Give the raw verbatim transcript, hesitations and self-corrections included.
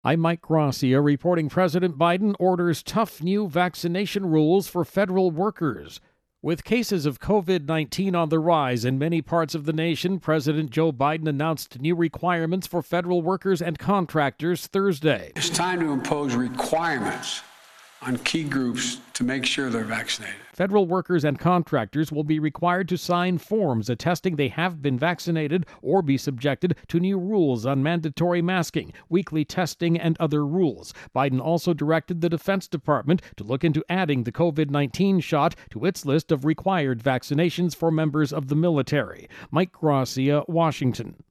I'm Mike Gracia reporting President Biden orders tough new vaccination rules for federal workers. With cases of covid nineteen on the rise in many parts of the nation, President Joe Biden announced new requirements for federal workers and contractors Thursday. It's time to impose requirements on key groups to make sure they're vaccinated. Federal workers and contractors will be required to sign forms attesting they have been vaccinated or be subjected to new rules on mandatory masking, weekly testing, and other rules. Biden also directed the Defense Department to look into adding the covid nineteen shot to its list of required vaccinations for members of the military. Mike Gracia, Washington.